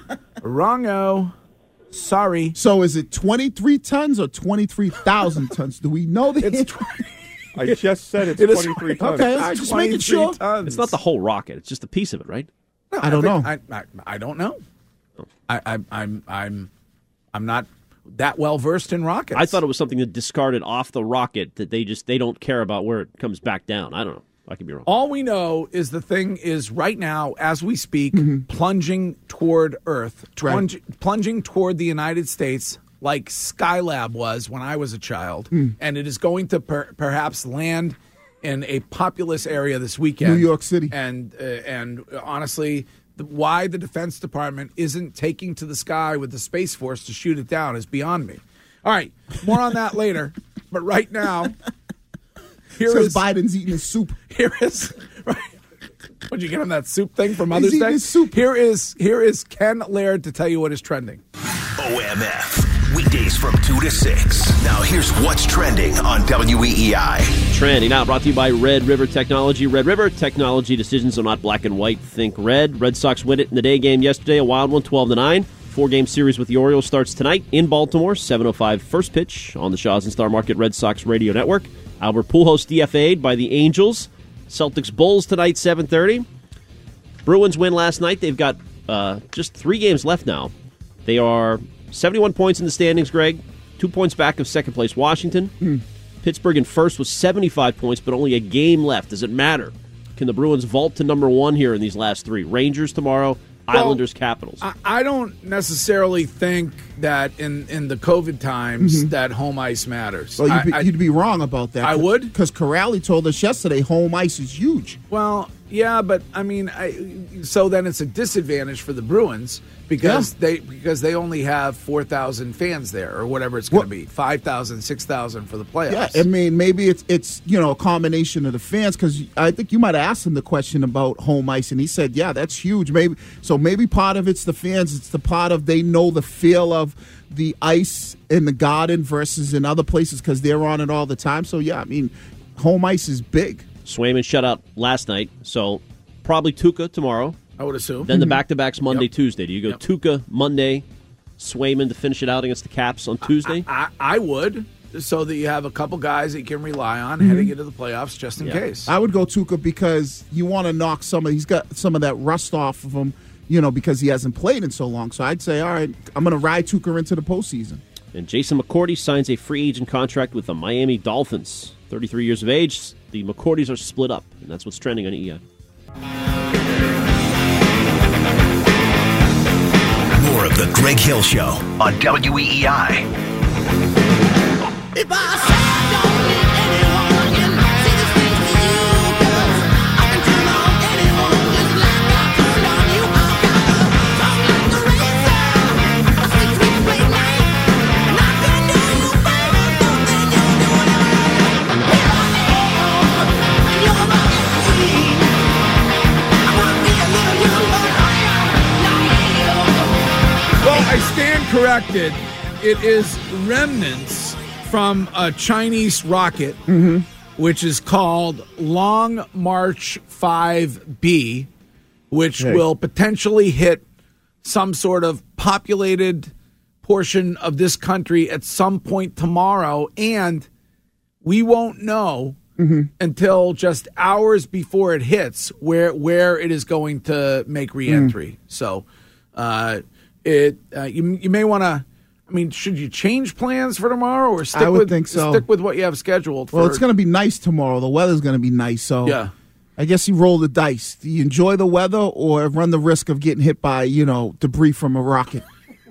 S8: Wrongo. Sorry.
S9: So is it twenty-three tons or twenty-three thousand tons? Do we know that?
S8: It's twenty.
S11: I just said it's
S8: It is-
S11: twenty-three tons.
S9: Okay, all right, just making sure.
S8: Tons.
S6: It's not the whole rocket. It's just a piece of it, right?
S8: No,
S9: I don't
S8: think-
S9: know.
S8: I, I, I don't know. I, I, I'm I'm I'm not that well versed in rockets.
S6: I thought it was something that discarded off the rocket that they just they don't care about where it comes back down. I don't know. I could be wrong.
S8: All we know is the thing is right now, as we speak, plunging toward Earth,
S9: Right.
S8: plunge, plunging toward the United States, like Skylab was when I was a child, and it is going to per, perhaps land in a populous area this weekend,
S9: New York City.
S8: And uh, and honestly, the, why the Defense Department isn't taking to the sky with the Space Force to shoot it down is beyond me. All right, more on that later. But right now, here
S9: Says
S8: is
S9: Biden's eating his soup.
S8: here is right. What'd you get on that soup thing for Mother's
S9: eating
S8: Day?
S9: his soup.
S8: Here is here is Ken Laird to tell you what is trending.
S4: O M F, weekdays from two to six. Now here's what's trending on W E E I.
S6: Trending now brought to you by Red River Technology. Red River Technology decisions are not black and white. Think red. Red Sox win it in the day game yesterday, a wild one, twelve to nine. Four-game series with the Orioles starts tonight in Baltimore, seven oh five first pitch on the Shaw's and Star Market Red Sox radio network. Albert Pujols D F A'd by the Angels. Celtics Bulls tonight, seven thirty. Bruins win last night. They've got uh, just three games left now. They are seventy-one points in the standings, Greg. Two points back of second place Washington.
S9: Hmm.
S6: Pittsburgh in first with seventy-five points, but only a game left. Does it matter? Can the Bruins vault to number one here in these last three? Rangers tomorrow,
S8: Well,
S6: Islanders, Capitals.
S8: I, I don't necessarily think that in, in the COVID times
S9: Mhm.
S8: that home ice matters.
S9: Well, you'd be,
S8: I, I,
S9: you'd be wrong about that.
S8: I would?
S9: Because Corrali told us yesterday home ice is huge.
S8: Well, yeah, but I mean, I, so then it's a disadvantage for the Bruins because
S9: Yeah.
S8: they because they only have four thousand fans there or whatever it's going to be, five thousand, six thousand for the playoffs.
S9: Yeah, I mean, maybe it's it's you know a combination of the fans because I think you might have asked him the question about home ice, and he said, "Yeah, that's huge." Maybe so. Maybe part of it's the fans. It's the part of they know the feel of the ice in the Garden versus in other places because they're on it all the time. So yeah, I mean, home ice is big.
S6: Swayman shut out last night, so probably Tuukka tomorrow.
S8: I would assume.
S6: Then the back-to-backs Monday,
S8: Yep.
S6: Tuesday. Do you go
S8: Yep.
S6: Tuukka Monday, Swayman to finish it out against the Caps on Tuesday?
S8: I, I would, so that you have a couple guys that you can rely on
S9: Mhm.
S8: heading into the playoffs just in
S6: Yeah.
S8: case.
S9: I would go Tuukka because you want to knock some of. He's got some of that rust off of him, you know, because he hasn't played in so long. So I'd say, all right, I'm going to ride Tuukka into the postseason.
S6: And Jason McCourty signs a free agent contract with the Miami Dolphins. thirty-three years of age. The McCourtys are split up, and that's what's trending on E I.
S4: More of the Greg Hill Show on W E E I.
S7: If I say I don't need anyone, then say this thing to you, 'cause I can turn on anyone just like I turned on you. I got a talk like the racer, a sweet, sweet sweet night, and I can do you better than you do whatever you like. Here I am, and you're my queen. I wanna be a little you, but I am not you.
S8: Well, I stand corrected. It is remnants from a Chinese rocket, which is called Long March five B, which
S9: Hey.
S8: will potentially hit some sort of populated portion of this country at some point tomorrow. And we won't know until just hours before it hits where where it is going to make reentry. So uh, it uh, you you may want to. I mean, should you change plans for tomorrow or stick
S9: I would
S8: with
S9: think so.
S8: stick with what you have scheduled? For,
S9: Well, it's going to be nice tomorrow. The weather's going to be nice, so
S8: Yeah.
S9: I guess you roll the dice. Do you enjoy the weather or run the risk of getting hit by, you know, debris from a rocket?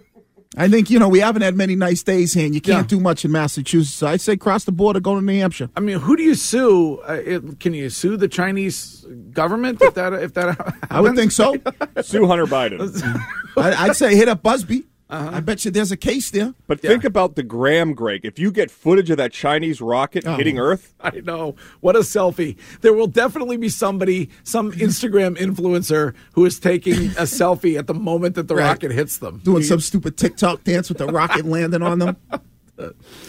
S9: I think, you know, we haven't had many nice days here, and you can't do much in Massachusetts. So I'd say cross the border, go to New Hampshire.
S8: I mean, who do you sue? Uh, it, can you sue the Chinese government if that if that happens?
S9: I would think so.
S11: Sue Hunter Biden.
S9: I, I'd say hit up Busby. I bet you there's a case there.
S11: But think about the gram, Greg. If you get footage of that Chinese rocket
S8: Oh.
S11: hitting Earth,
S8: I know. What a selfie. There will definitely be somebody, some Instagram influencer who is taking a selfie at the moment that the
S9: Right.
S8: rocket hits them.
S9: Doing some stupid TikTok dance with the rocket landing on them.
S8: Uh,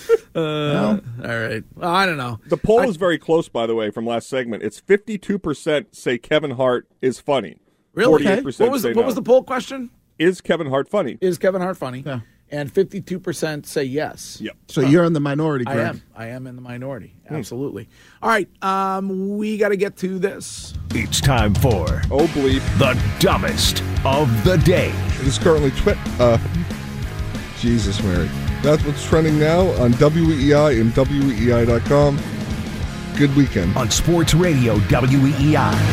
S8: all right. Well, I don't know.
S11: the poll is very close, by the way, from last segment. It's fifty-two percent say Kevin Hart is funny.
S8: Really?
S11: forty-eight percent
S8: What was
S11: say
S8: what
S11: no.
S8: was the poll question?
S11: Is Kevin Hart funny?
S8: Is Kevin Hart funny?
S9: Yeah.
S8: And fifty-two percent say yes.
S11: Yep.
S9: So you're in the minority,
S8: I
S9: Greg.
S8: am. I am in the minority. Absolutely. All right. Um, we got to get to this.
S4: It's time for
S11: Oh bleep.
S4: the dumbest of the day.
S18: It is currently twi- uh, Jesus Mary. That's what's trending now on W E E I and W E E I dot com. Good weekend.
S4: On Sports Radio W E E I.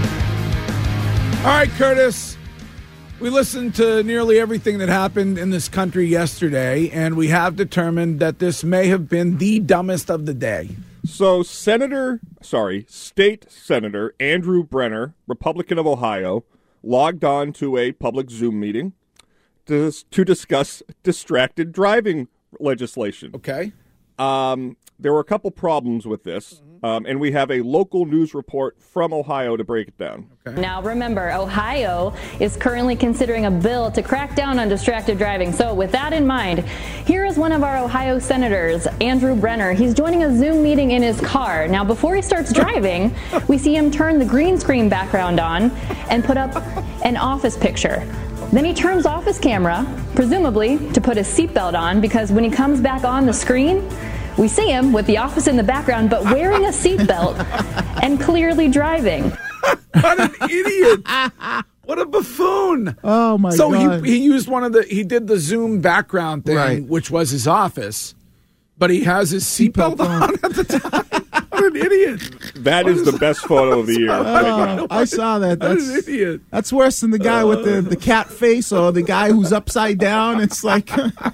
S8: All right, Curtis. We listened to nearly everything that happened in this country yesterday, and we have determined that this may have been the dumbest of the day.
S11: So, Senator, sorry, State Senator Andrew Brenner, Republican of Ohio, logged on to a public Zoom meeting to, to discuss distracted driving legislation.
S8: Okay.
S11: Um, there were a couple problems with this, um, and we have a local news report from Ohio to break it down.
S19: Now, remember, Ohio is currently considering a bill to crack down on distracted driving. So with that in mind, here is one of our Ohio senators, Andrew Brenner. He's joining a Zoom meeting in his car. Now, before he starts driving, we see him turn the green screen background on and put up an office picture. Then he turns off his camera, presumably to put his seatbelt on, because when he comes back on the screen, we see him with the office in the background, but wearing a seatbelt and clearly driving.
S8: What an idiot. What a buffoon!
S9: Oh my
S8: so
S9: god!
S8: So he he used one of the he did the Zoom background thing,
S9: right.
S8: which was his office, but he has his seatbelt on at the time. What an idiot!
S11: That is the best photo of the year.
S9: Oh, I saw that. That's
S8: What an idiot.
S9: That's worse than the guy with the, the cat face or the guy who's upside down. It's like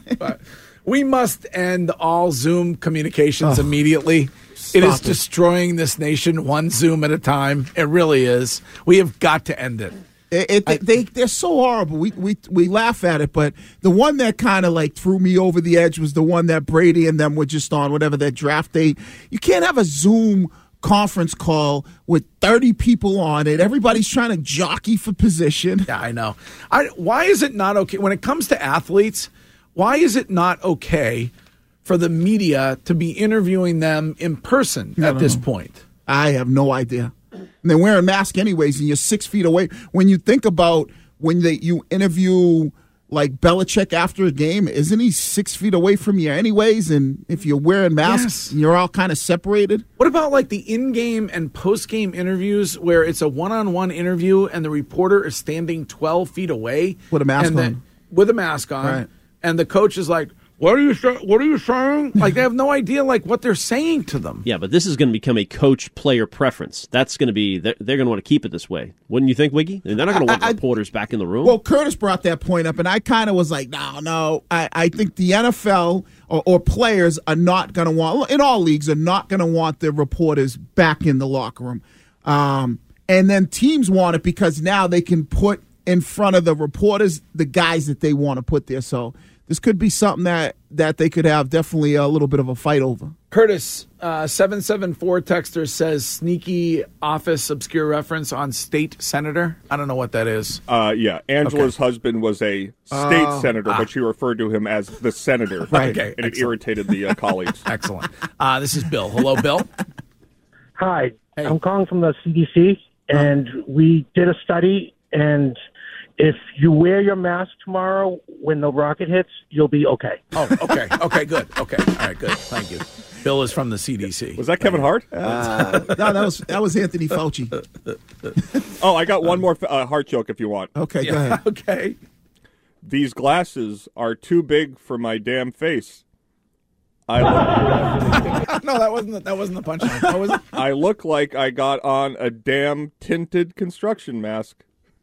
S8: we must end all Zoom communications oh, immediately. It is it. destroying this nation one Zoom at a time. It really is. We have got to end it.
S9: It, it, I, they they're so horrible. We we we laugh at it, but the one that kind of like threw me over the edge was the one that Brady and them were just on whatever their draft day. You can't have a Zoom conference call with thirty people on it. Everybody's trying to jockey for position.
S8: Yeah, I know. I, why is it not okay when it comes to athletes? Why is it not okay for the media to be interviewing them in person at this know. point?
S9: I have no idea. And they're wearing masks anyways, and you're six feet away. When you think about when they you interview like Belichick after a game, isn't he six feet away from you anyways? And if you're wearing masks, yes. you're all kind of separated.
S8: What about like the in-game and post-game interviews where it's a one-on-one interview and the reporter is standing twelve feet away
S9: with a mask
S8: and
S9: on?
S8: The, with a mask on,
S9: right.
S8: and the coach is like, What are you What are you saying? Like they have no idea like what they're saying to them.
S6: Yeah, but this is going to become a coach-player preference. That's going to be they're, they're going to want to keep it this way, wouldn't you think, Wiggy? They're not going to want I, reporters I, back in the room.
S9: Well, Curtis brought that point up, and I kind of was like, no, no. I, I think the N F L or, or players are not going to want in all leagues are not going to want their reporters back in the locker room, um, and then teams want it because now they can put in front of the reporters the guys that they want to put there. So. This could be something that, that they could have definitely a little bit of a fight over.
S8: Curtis, uh, seven seven four texter says sneaky office obscure reference on state senator. I don't know what that is.
S11: Uh, yeah, Angela's okay. husband was a state uh, senator, ah. but she referred to him as the senator.
S8: Right. Okay,
S11: and
S8: excellent.
S11: It irritated the uh, colleagues.
S8: Excellent. Uh, this is Bill. Hello, Bill.
S17: Hi.
S8: Hey.
S17: I'm calling from the C D C, and uh-huh. we did a study, and if you wear your mask tomorrow when the rocket hits, you'll be okay.
S8: Oh, okay. Okay, good. Okay. All right, good. Thank you. Bill is from the C D C.
S11: Was that Kevin Hart?
S9: Uh, no, that was that was Anthony Fauci.
S11: Oh, I got one more uh, Hart joke if you want.
S9: Okay,
S8: yeah,
S9: go ahead.
S8: Okay.
S11: These glasses are too big for my damn face. I look...
S8: No, that wasn't the, that wasn't the punchline. What was it?
S11: I look like I got on a damn tinted construction mask.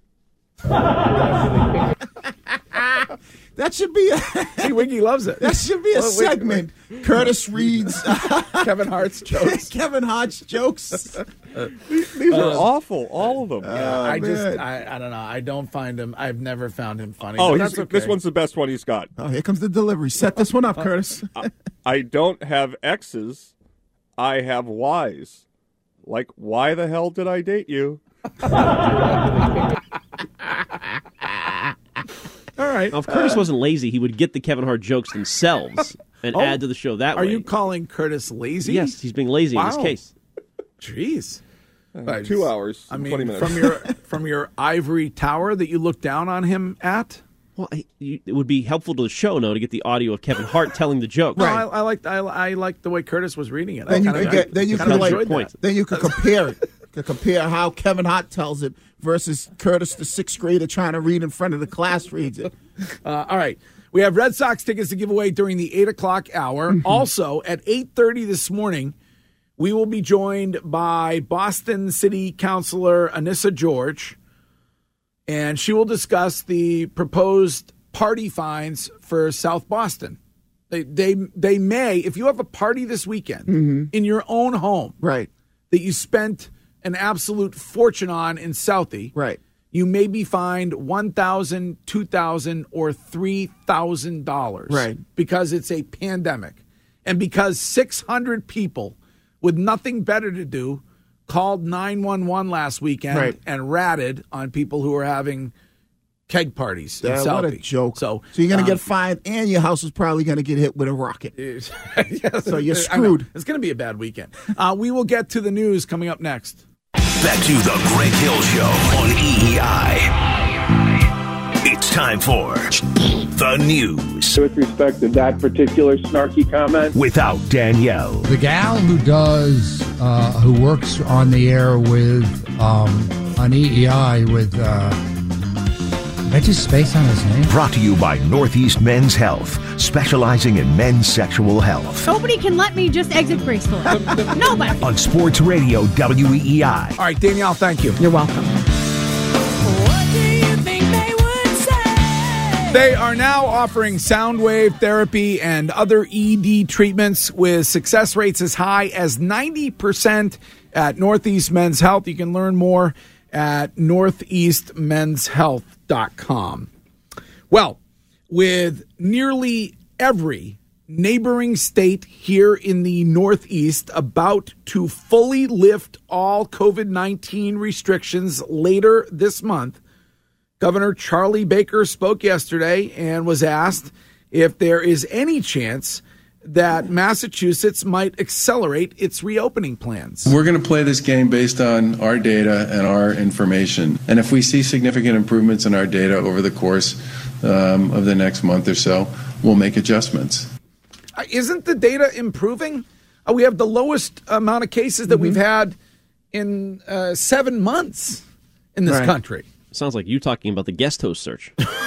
S9: That should be a
S8: See, Wiggy loves it.
S9: That should be a well, segment. Wait, wait. Curtis reads
S8: Kevin Hart's jokes.
S9: Kevin Hart's jokes.
S11: These, these are uh, awful, all of them.
S8: Yeah,
S9: oh,
S8: I
S9: man.
S8: just, I, I don't know. I don't find him. I've never found him funny.
S11: Oh,
S8: that's okay.
S11: This one's the best one he's got.
S9: Oh, here comes the delivery. Set this one up, Curtis.
S11: I, I don't have X's. I have Y's. Like, why the hell did I date you?
S8: All right.
S6: Now, if Curtis uh, wasn't lazy, he would get the Kevin Hart jokes themselves and oh, add to the show that
S8: are
S6: way.
S8: Are you calling Curtis lazy?
S6: Yes, he's being lazy
S8: wow.
S6: in this case.
S8: Jeez.
S11: Uh, two hours.
S8: I mean,
S11: twenty minutes.
S8: from your from your ivory tower that you look down on him at.
S6: Well, I, you, it would be helpful to the show, no, to get the audio of Kevin Hart telling the joke.
S8: Right. No, I, I like I, I like the way Curtis was reading it.
S9: Then
S8: I
S9: you could get. Then you could like.
S8: That.
S9: Then you could compare it. Could compare how Kevin Hart tells it versus Curtis, the sixth grader, trying to read in front of the class reads it.
S8: Uh, all right. We have Red Sox tickets to give away during the eight o'clock hour. Mm-hmm. Also, at eight thirty this morning, we will be joined by Boston City Councilor Anissa George, and she will discuss the proposed party fines for South Boston. They they they may, if you have a party this weekend
S9: mm-hmm.
S8: in your own home,
S9: right,
S8: that you spent an absolute fortune on in Southie,
S9: right,
S8: you may be fined one thousand dollars, two thousand dollars, or three thousand dollars.
S9: Right.
S8: Because it's a pandemic. And because six hundred people with nothing better to do called nine one one last weekend
S9: right.
S8: and ratted on people who were having keg parties in
S9: yeah,
S8: Southie.
S9: What a joke.
S8: So,
S9: so you're going to
S8: um,
S9: get fined, and your house is probably going to get hit with a rocket.
S8: yeah,
S9: so you're screwed.
S8: It's going to be a bad weekend. Uh, we will get to the news coming up next.
S4: Back to the Greg Hill Show on E E I. It's time for the news.
S12: With respect to that particular snarky comment,
S4: without Danielle.
S20: The gal who does, uh, who works on the air with, um, on E E I with uh, Reggie Space on his name?
S4: Brought to you by Northeast Men's Health, specializing in men's sexual health.
S21: Nobody can let me just exit gracefully. Nobody.
S4: On Sports Radio W E E I.
S8: All right, Danielle, thank you.
S21: You're welcome.
S8: They are now offering sound wave therapy and other E D treatments with success rates as high as ninety percent at Northeast Men's Health. You can learn more at northeast men's health dot com. Well, with nearly every neighboring state here in the Northeast about to fully lift all COVID nineteen restrictions later this month, Governor Charlie Baker spoke yesterday and was asked if there is any chance that Massachusetts might accelerate its reopening plans.
S22: We're going to play this game based on our data and our information. And if we see significant improvements in our data over the course um, of the next month or so, we'll make adjustments.
S8: Uh, isn't the data improving? Uh, we have the lowest amount of cases that mm-hmm. we've had in uh, seven months in this
S6: Right.
S8: country.
S6: Sounds like you talking about the guest host search.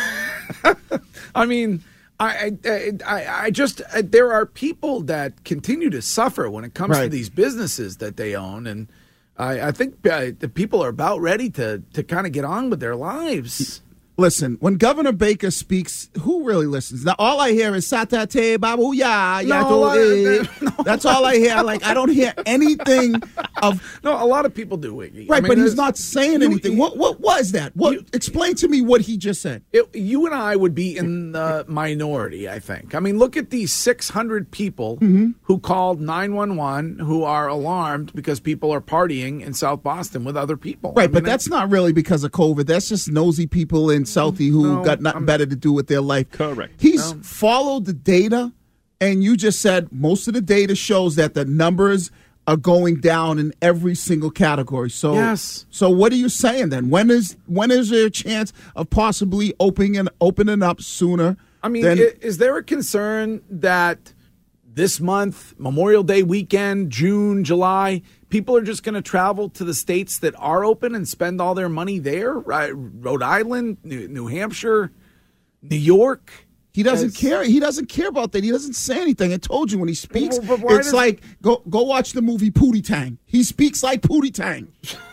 S8: I mean, I, I, I, I just uh, there are people that continue to suffer when it comes to
S9: Right.
S8: these businesses that they own, and I, I think uh, the people are about ready to to kind of get on with their lives.
S9: Listen, when Governor Baker speaks, who really listens? Now, all I hear is "Satate Babu Ya."
S8: No,
S9: Ya,
S8: uh,
S9: no, That's all I hear. Like I don't hear anything of.
S8: No, a lot of people do, Wiggy.
S9: Right,
S8: I mean,
S9: but he's
S8: there's-
S9: not saying
S8: you-
S9: anything. What what was that? What? Explain to me what he just said.
S8: It, you and I would be in the minority, I think. I mean, look at these six hundred people
S9: Mm-hmm.
S8: who called nine one one who are alarmed because people are partying in South Boston with other people.
S9: Right,
S8: I mean,
S9: but that's not really because of COVID. That's just nosy people in Southie who
S8: No,
S9: got nothing better to do with their life.
S6: Correct.
S9: He's followed the data, and you just said most of the data shows that the numbers are going down in every single category. So,
S8: Yes.
S9: So what are you saying then? When is when is there a chance of possibly opening and opening up sooner?
S8: I mean,
S9: than,
S8: i- is there a concern that this month, Memorial Day weekend, June, July, people are just going to travel to the states that are open and spend all their money there? Right? Rhode Island, New, New Hampshire, New York.
S9: He doesn't
S8: As-
S9: care. He doesn't care about that. He doesn't say anything. I told you when he speaks,
S8: But- but why
S9: it's
S8: does-
S9: like go go watch the movie Pootie Tang. He speaks like Pootie Tang.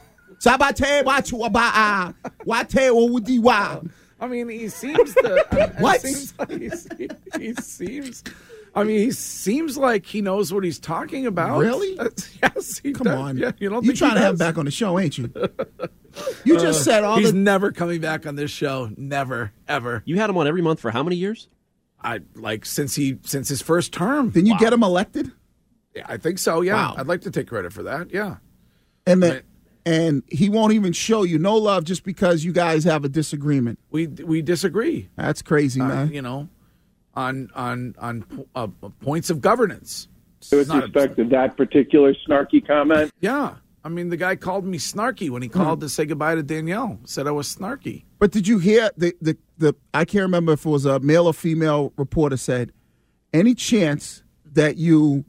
S9: Sabate watu abaa wate owudi wa.
S8: I mean, he seems to. I mean,
S9: What?
S8: It seems like he, he seems. I mean, he seems like he knows what he's talking about.
S9: Really?
S8: That's- yes. He
S9: Come
S8: does.
S9: on.
S8: Yeah, you don't
S9: you
S8: think
S9: trying
S8: he
S9: to have him
S8: does?
S9: back on the show, ain't you? You just
S8: Uh,
S9: said all
S8: he's
S9: the
S8: never coming back on this show. Never, ever.
S6: You had him on every month for how many years?
S8: I like since he since his first term.
S9: Didn't you get him elected?
S8: Yeah, I think so. Yeah,
S9: Wow.
S8: I'd like to take credit for that. Yeah.
S9: And then and he won't even show you no love just because you guys have a disagreement.
S8: We we disagree.
S9: That's crazy,
S8: uh,
S9: man.
S8: You know, on on on uh, points of governance.
S23: With
S8: Not a-
S23: respect to that particular snarky comment?
S8: Yeah. I mean, the guy called me snarky when he called to say goodbye to Danielle. Said I was snarky.
S9: But did you hear the, the the I can't remember if it was a male or female reporter said, any chance that you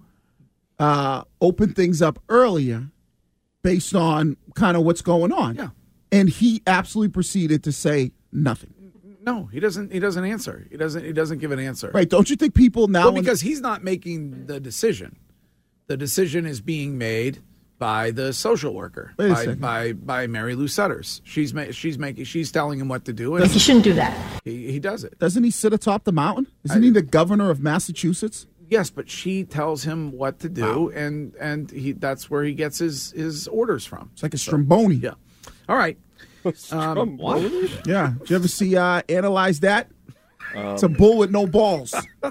S9: uh, open things up earlier based on kind of what's going on?
S8: Yeah.
S9: And he absolutely proceeded to say nothing.
S8: No, he doesn't. He doesn't answer. He doesn't. He doesn't give an answer.
S9: Right? Don't you think people now?
S8: Well, because he's not making the decision. The decision is being made by the social worker,
S9: Wait a
S8: by,
S9: second.
S8: by by Mary Lou Sutters. She's ma- she's making she's telling him what to do. And
S9: He shouldn't do that.
S8: He, he does it.
S9: Doesn't he sit atop the mountain? Isn't he the governor of Massachusetts?
S8: Yes, but she tells him what to do, and and he that's where he gets his his orders from.
S9: It's like a Stromboni.
S8: Yeah. All right. Um, what?
S9: Yeah. Did you ever see uh, Analyze That?
S11: Um,
S9: It's a bull with no balls.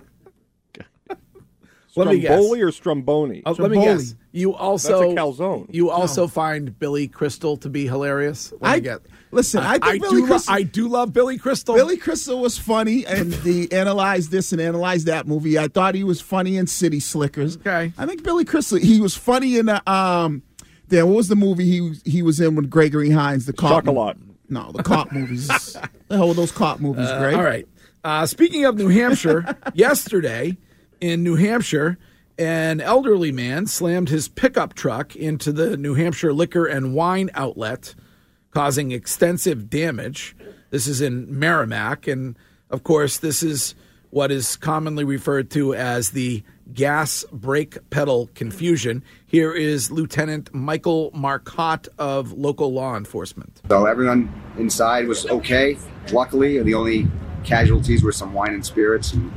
S8: Let me guess.
S11: Stromboli or Stromboni?
S8: Uh, let me guess. You also
S11: That's a calzone.
S8: You also find Billy Crystal to be hilarious. Let
S9: I
S8: me get.
S9: listen. I think
S8: I
S9: Billy
S8: do.
S9: Crystal,
S8: Lo- I do love Billy Crystal.
S9: Billy Crystal was funny, and the Analyze This and Analyze That movie. I thought he was funny in City Slickers.
S8: Okay.
S9: I think Billy Crystal. He was funny in the um. Then what was the movie he was- he was in with Gregory Hines? The cop.
S11: Chocolat.
S9: No, the cop movies. The hell were those cop movies,
S8: Uh,
S9: Greg?
S8: all right. Uh, speaking of New Hampshire, yesterday in New Hampshire, an elderly man slammed his pickup truck into the New Hampshire liquor and wine outlet, causing extensive damage. This is in Merrimack. And, of course, this is what is commonly referred to as the gas brake pedal confusion. Here is Lieutenant Michael Marcotte of local law enforcement.
S1: So everyone inside was okay. Luckily, the only casualties were some wine and spirits. And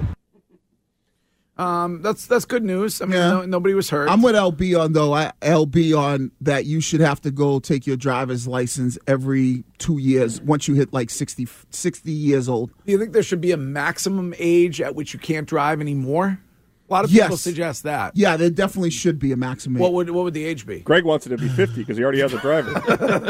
S8: Um, that's that's good news. I mean,
S9: Yeah.
S8: no, nobody was hurt.
S9: I'm with L B on, though. I, L B on that you should have to go take your driver's license every two years once you hit like sixty, sixty years old.
S8: Do you think there should be a maximum age at which you can't drive anymore? A lot of people
S9: Yes.
S8: suggest that.
S9: Yeah, there definitely should be a maximum.
S8: What would what would the age be?
S11: Greg wants it to be fifty because he already has a driver.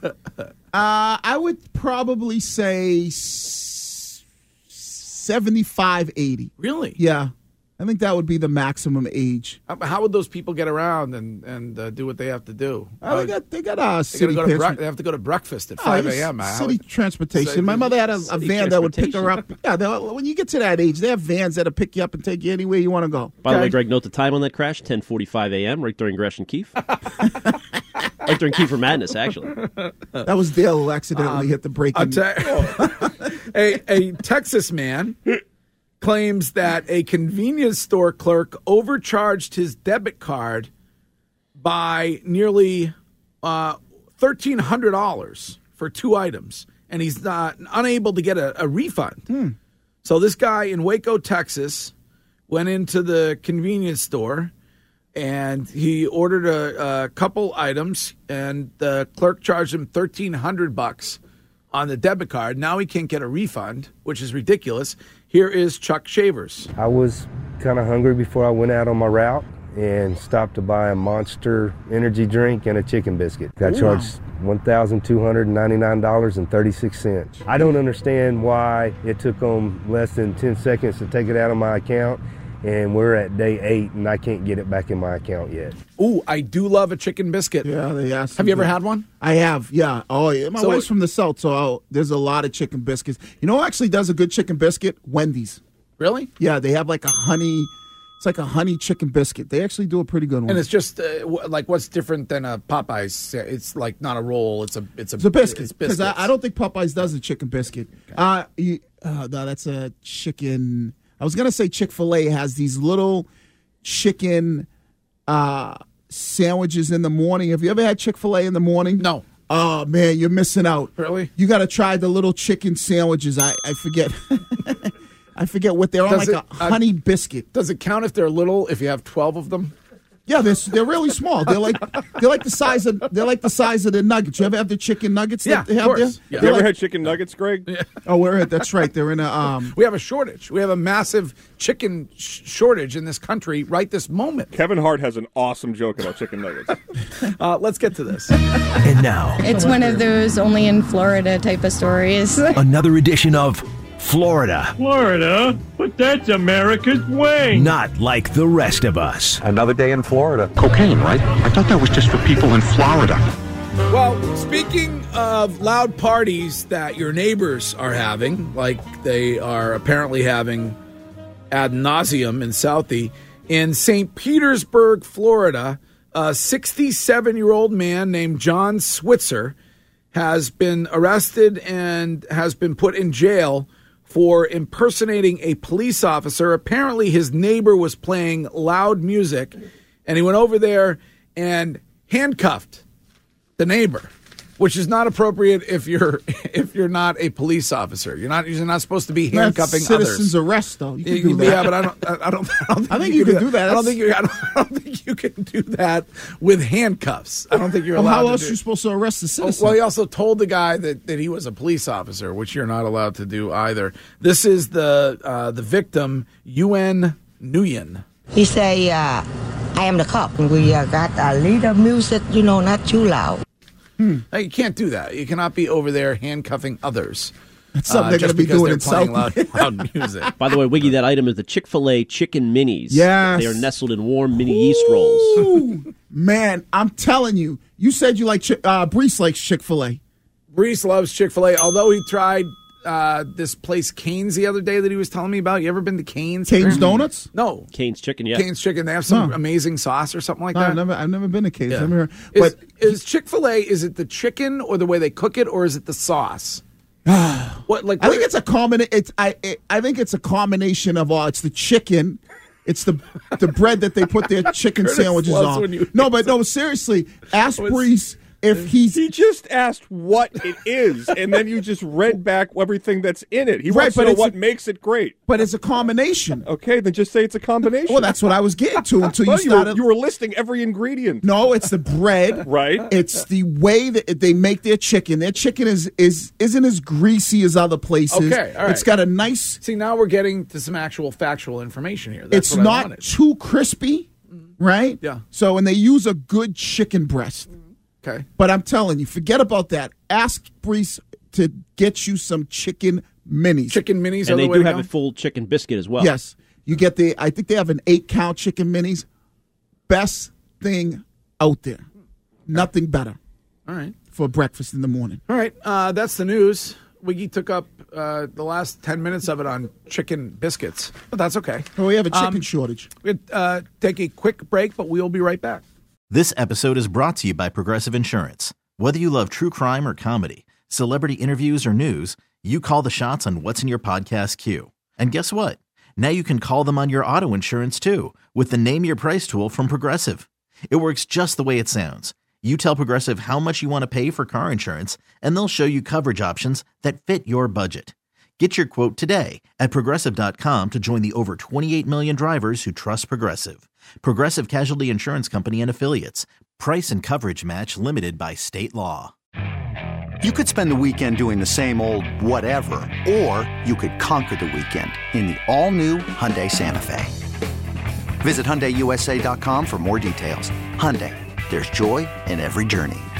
S9: Uh, I would probably say s- seventy-five, eighty.
S8: Really?
S9: Yeah. I think that would be the maximum age.
S8: How, how would those people get around and and uh, do what they have to do?
S9: Oh, they got they got uh,
S8: They, gotta
S9: city
S8: go to bre-
S9: transport-
S8: they have to go to breakfast at
S9: Oh,
S8: five
S9: it's
S8: a.m.
S9: City transportation. My mother had a, a
S6: City
S9: van that would pick her up.
S6: transportation.
S9: Yeah, they'll- when you get to that age, they have vans that'll pick you up and take you anywhere you want to go.
S6: By the way,
S9: Okay?
S6: Greg, note the time on that crash, ten forty-five a.m., right during Gresh and Keefe. Right during Kiefer Madness, actually.
S9: That was Dale who accidentally
S8: Um,
S9: hit the brake.
S8: I'll
S9: and-
S8: tell- a, a Texas man claims that a convenience store clerk overcharged his debit card by nearly uh, thirteen hundred dollars for two items, and he's not unable to get a, a refund. So this guy in Waco, Texas, went into the convenience store and he ordered a, a couple items, and the clerk charged him thirteen hundred bucks on the debit card. Now he can't get a refund, which is ridiculous. Here is Chuck Shavers.
S2: I was kind of hungry before I went out on my route and stopped to buy a Monster energy drink and a chicken biscuit. Got
S3: Ooh.
S2: charged one thousand two hundred ninety-nine dollars and thirty-six cents. I don't understand why it took them less than ten seconds to take it out of my account, and we're at day eight and I can't get it back in my account yet.
S8: Ooh, I do love a chicken biscuit.
S9: Yeah, they asked.
S8: Have you ever had one?
S9: I have, yeah. Oh, yeah. My
S8: So-
S9: wife's from the South, so I'll- there's a lot of chicken biscuits. You know who actually does a good chicken biscuit? Wendy's.
S8: Really?
S9: Yeah, they have like a honey, it's like a honey chicken biscuit. They actually do a pretty good one.
S8: And it's just uh, w- like what's different than a Popeyes? It's like not a roll. It's a it's a,
S9: It's a biscuit.
S8: It's
S9: Because I,
S8: biscuits.
S9: I don't think Popeyes does a chicken biscuit. Uh, you, uh, no, that's a chicken. I was going to say Chick-fil-A has these little chicken uh, sandwiches in the morning. Have you ever had Chick-fil-A in the morning?
S8: No.
S9: Oh, man, you're missing out.
S8: Really?
S9: You got to try the little chicken sandwiches. I, I forget. I forget what they're on,
S8: Does
S9: like
S8: it-
S9: a
S8: uh,
S9: honey biscuit.
S8: Does it count if they're little? If you have twelve of them?
S9: Yeah, they're they're really small. They're like they're like the size of they're like the size of the nuggets. You ever have the chicken nuggets?
S8: Yeah,
S9: that they
S8: of
S9: have
S8: course.
S9: there?
S8: Yeah.
S11: You
S9: They're
S11: ever
S9: like-
S11: had chicken nuggets, Greg?
S9: Oh, we're at, that's right. They're in a um.
S8: We have a shortage. We have a massive chicken sh- shortage in this country right this moment.
S11: Kevin Hart has an awesome joke about chicken nuggets.
S8: Uh, let's get to this.
S4: And now,
S24: It's one of those only in Florida type of stories.
S4: another edition of Florida,
S3: Florida? But that's America's way.
S4: not like the rest of us.
S25: Another day in Florida. Cocaine, right? I thought that was just for people in Florida.
S8: Well, speaking of loud parties that your neighbors are having, like they are apparently having ad nauseum in Southie, in Saint Petersburg, Florida, a sixty-seven-year-old man named John Switzer has been arrested and has been put in jail for impersonating a police officer. Apparently, his neighbor was playing loud music, and he went over there and handcuffed the neighbor, which is not appropriate if you're if you're not a police officer. You're not you're not supposed to be handcuffing
S9: That's citizen's
S8: others.
S9: arrest, though. You can
S8: Yeah,
S9: do that.
S8: yeah, but I don't. I I don't. I don't think,
S9: I think you can do that.
S8: I don't
S9: That's-
S8: think you. I don't, I don't think you can do that with handcuffs. I don't think you're
S9: Well,
S8: allowed.
S9: how
S8: to
S9: else
S8: do.
S9: are you supposed to arrest the
S8: Oh,
S9: citizen?
S8: well, he also told the guy that, that he was a police officer, which you're not allowed to do either. This is the uh, the victim, Yuen Nguyen.
S26: He say, uh, I am the cop. We uh, got a little music, you know, not too loud.
S8: Now, you can't do that. You cannot be over there handcuffing others.
S9: That's something
S8: uh,
S9: they're
S8: just
S9: gonna be
S8: because
S9: doing
S8: they're
S9: in
S8: playing
S9: South-
S8: loud, loud music.
S6: By the way, Wiggy, that item is the Chick-fil-A Chicken Minis.
S9: Yes.
S6: They are nestled in warm mini yeast rolls.
S9: Ooh, man, I'm telling you. You said you like Chi- uh, Brees likes Chick-fil-A.
S8: Brees loves Chick-fil-A, although he tried uh, this place Cane's the other day that he was telling me about. You ever been to Cane's?
S9: Cane's Donuts?
S8: No.
S6: Cane's Chicken, yeah.
S8: Cane's Chicken. They have some
S9: Huh.
S8: amazing sauce or something like
S9: No,
S8: that.
S9: I've never, I've never been to Cane's.
S8: Yeah.
S9: I've never,
S8: Is,
S9: but
S8: is Chick-fil-A, is it the chicken or the way they cook it, or is it the sauce? What like?
S9: I think it's a common. It's I. It, I think it's a combination of all. It's the chicken. It's the the bread that they put their chicken
S8: Curtis
S9: sandwiches
S8: loves
S9: on.
S8: when you-
S9: No, but no, seriously. Ask Brees if he's.
S11: He just asked what it is, and then you just read back everything that's in it. He
S9: Right,
S11: wants
S9: but
S11: to know
S9: it's
S11: what
S9: a-
S11: makes it great.
S9: But it's a combination.
S11: Okay, then just say it's a combination.
S9: Well, that's what I was getting to until you
S11: Well,
S9: started.
S11: were, you were listing every ingredient.
S9: No, it's the bread.
S11: Right.
S9: It's the way that they make their chicken. Their chicken is is isn't as greasy as other places.
S8: Okay, all right.
S9: It's got a nice.
S8: See, now we're getting to some actual factual information here. That's
S9: It's
S8: what I
S9: not
S8: wanted.
S9: too crispy, right?
S8: Yeah.
S9: So, and they use a good chicken breast.
S8: Okay.
S9: But I'm telling you, forget about that. Ask Brees to get you some chicken minis.
S8: Chicken minis
S6: And they do have a full chicken biscuit as well.
S9: Yes. You get the, I think they have an eight count chicken minis. Best thing out there. Nothing better.
S8: All right.
S9: For breakfast in the morning.
S8: All right. Uh, that's the news. Wiggy took up uh, the last ten minutes of it on chicken biscuits, but that's okay.
S9: Oh, we have a chicken
S8: Um,
S9: shortage.
S8: We'll uh, take a quick break, but we'll be right back.
S5: This episode is brought to you by Progressive Insurance. Whether you love true crime or comedy, celebrity interviews or news, you call the shots on what's in your podcast queue. And guess what? Now you can call them on your auto insurance too with the Name Your Price tool from Progressive. It works just the way it sounds. You tell Progressive how much you want to pay for car insurance, and they'll show you coverage options that fit your budget. Get your quote today at Progressive dot com to join the over twenty-eight million drivers who trust Progressive. Progressive Casualty Insurance Company and Affiliates. Price and coverage match limited by state law.
S10: You could spend the weekend doing the same old whatever, or you could conquer the weekend in the all-new Hyundai Santa Fe. Visit Hyundai U S A dot com for more details. Hyundai, there's joy in every journey.